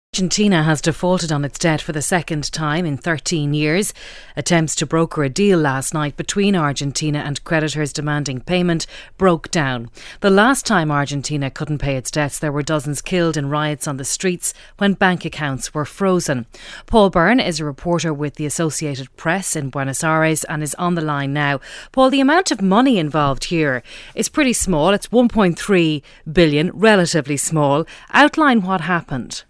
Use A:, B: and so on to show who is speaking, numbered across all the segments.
A: Argentina has defaulted on its debt for the second time in 13 years. Attempts to broker a deal last night between Argentina and creditors demanding payment broke down. The last time Argentina couldn't pay its debts, there were dozens killed in riots on the streets when bank accounts were frozen. Paul Byrne is a reporter with the Associated Press in Buenos Aires and is on the line now. Paul, the amount of money involved here is pretty small. It's 1.3 billion, relatively small. Outline what happened.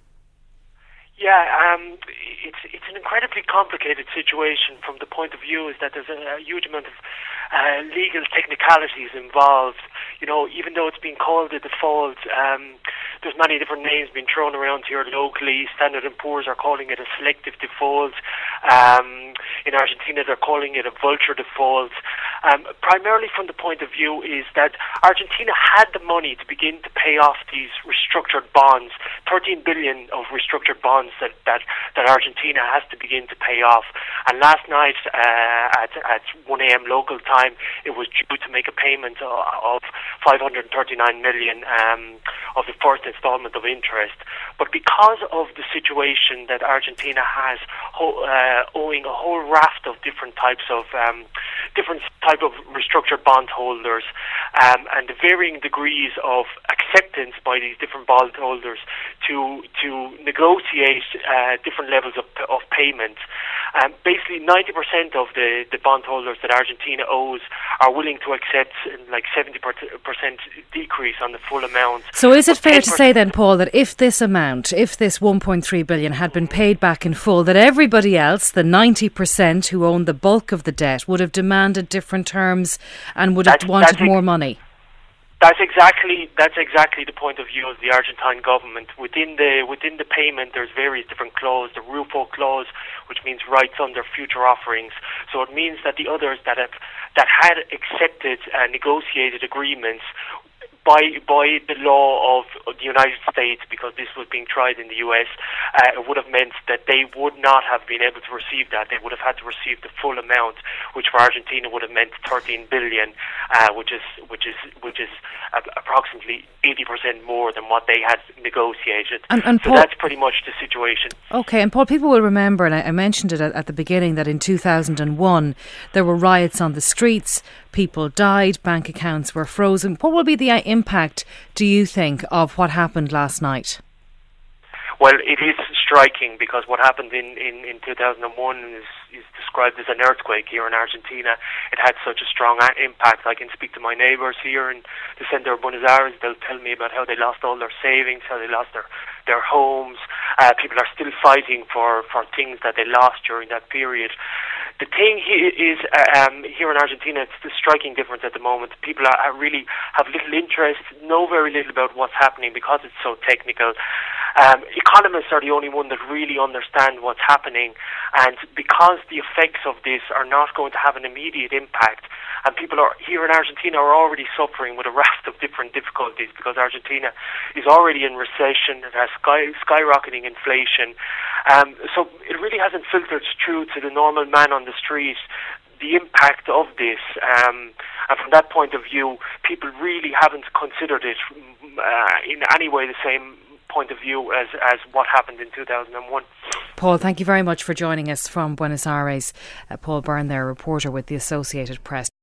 B: Yeah, it's an incredibly complicated situation from the point of view is that there's a huge amount of legal technicalities involved. You know, even though it's been called a default, there's many different names being thrown around here locally. Standard & Poor's are calling it a selective default. In Argentina, they're calling it a vulture default. Primarily from the point of view is that Argentina had the money to begin to pay off these restructured bonds, 13 billion of restructured bonds that Argentina has to begin to pay off. And last night at 1 a.m. local time, it was due to make a payment of 539 million of the first installment of interest. But because of the situation that Argentina has, owing a whole raft of different type of restructured bondholders, and the varying degrees of acceptance by these different bondholders to negotiate different levels of payment. Basically, 90% of the bondholders that Argentina owes are willing to accept like 70% decrease on the full amount.
A: So is it fair to say then, Paul, that if this 1.3 billion had been paid back in full, that everybody else, the 90% who owned the bulk of the debt, would have demanded different terms and would have wanted more money?
B: That's exactly the point of view of the Argentine government. Within the payment, there's various different clauses. The RUFO clause, which means rights under future offerings. So it means that the others that had accepted negotiated agreements by the law of the United States, because this was being tried in the US, it would have meant that they would not have been able to receive that. They would have had to receive the full amount, which for Argentina would have meant 13 billion, which is approximately 80% more than what they had negotiated. And so Paul, that's pretty much the situation.
A: Okay, and Paul, people will remember, and I mentioned it at the beginning, that in 2001 there were riots on the streets, people died, bank accounts were frozen. What will be the impact, do you think, of what happened last night?
B: Well, it is striking because what happened in 2001 is described as an earthquake here in Argentina. It had such a strong impact. I can speak to my neighbours here in the centre of Buenos Aires. They'll tell me about how they lost all their savings, how they lost their homes. People are still fighting for things that they lost during that period. The thing is, here in Argentina, it's the striking difference at the moment. People are really have little interest, know very little about what's happening because it's so technical. Economists are the only one that really understand what's happening, and because the effects of this are not going to have an immediate impact, and people here in Argentina are already suffering with a raft of different difficulties because Argentina is already in recession. It has skyrocketing inflation. So it really hasn't filtered through to the normal man on the street the impact of this. And from that point of view, people really haven't considered it in any way the same point of view as what happened in 2001.
A: Paul, thank you very much for joining us from Buenos Aires. Paul Byrne there, reporter with the Associated Press.